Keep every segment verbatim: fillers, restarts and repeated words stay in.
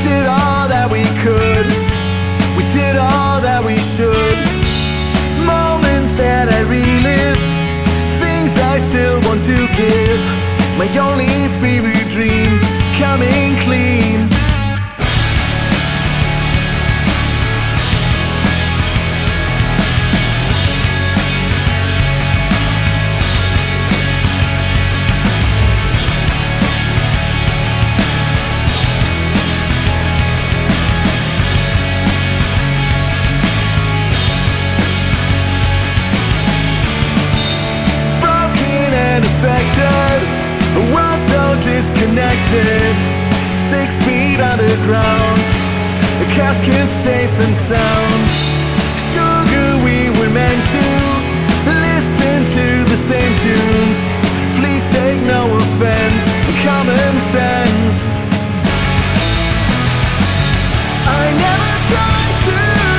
did all that we could, we did all that we should. Moments that I relive, things I still want to give. My only fever dream coming clean. A world so disconnected, six feet underground, a casket safe and sound. Sugar, we were meant to listen to the same tunes. Please take no offense, common sense. I never tried to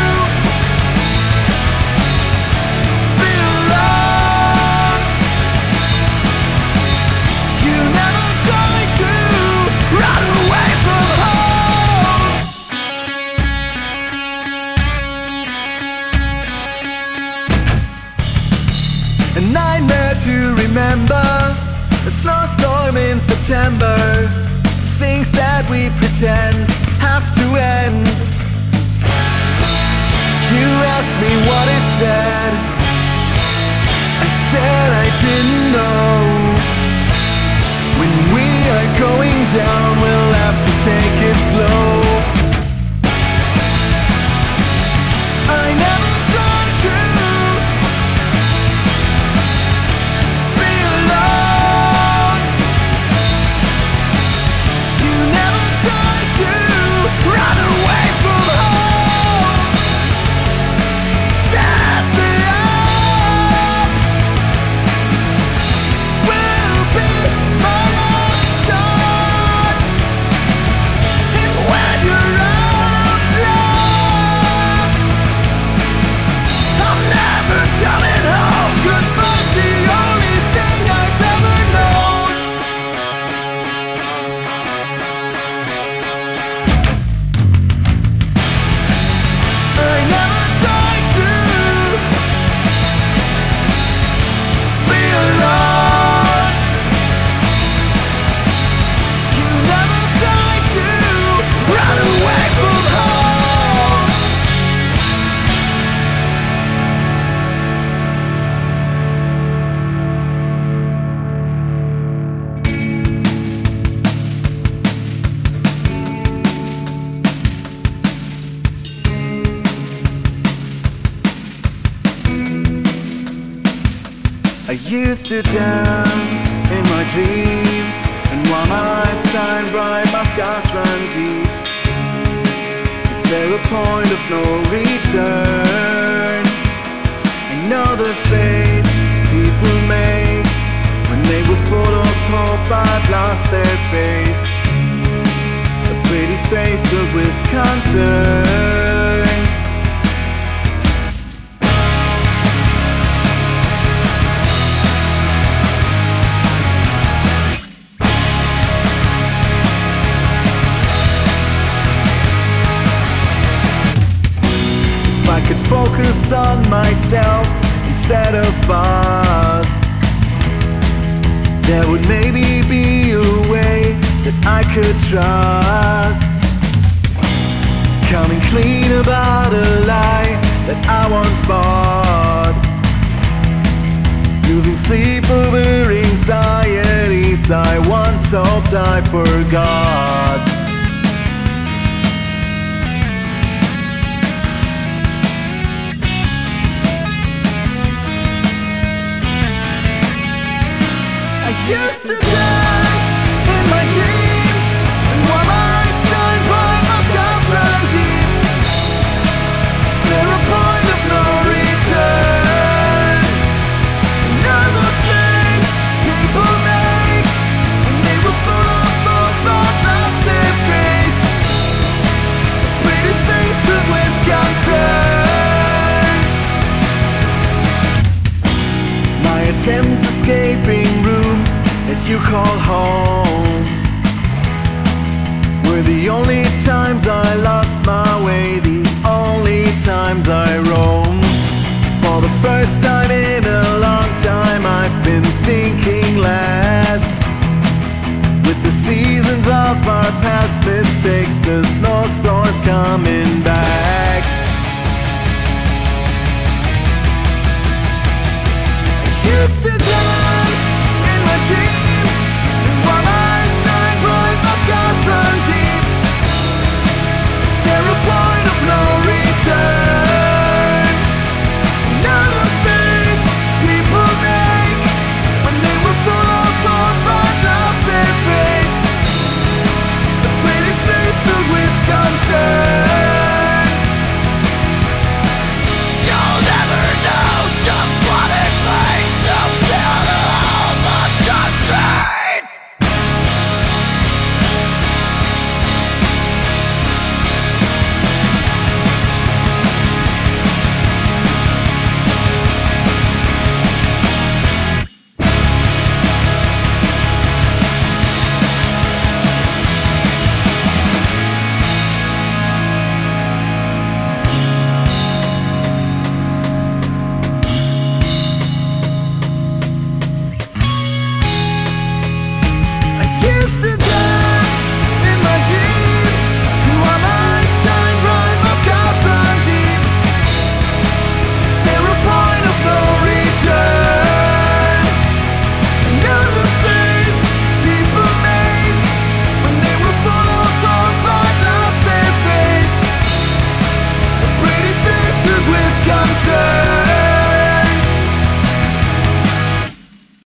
a nightmare to remember, a snowstorm in September. Things that we pretend have to end. You asked me what it said, I said I didn't know. When we are going down, we'll have to take it slow. I never tried to I used to dance in my dreams, and while my eyes shine bright, my scars run deep. Is there a point of no return? I know the face people make when they were full of hope but lost their faith. A pretty face filled with concerns. I could focus on myself instead of us, there would maybe be a way that I could trust. Coming clean about a lie that I once bought, losing sleep over anxieties I once hoped I forgot. Used to dance in my dreams, and while my eyes shine bright, my scars run deep. Is there a point of no return? Another face people make when they were full of hope but lost their faith. A pretty face filled with concerns. My attempts escaping rooms that you call home were the only times first time in a long time I've been thinking less. With the seasons of our past mistakes, the snowstorms coming back.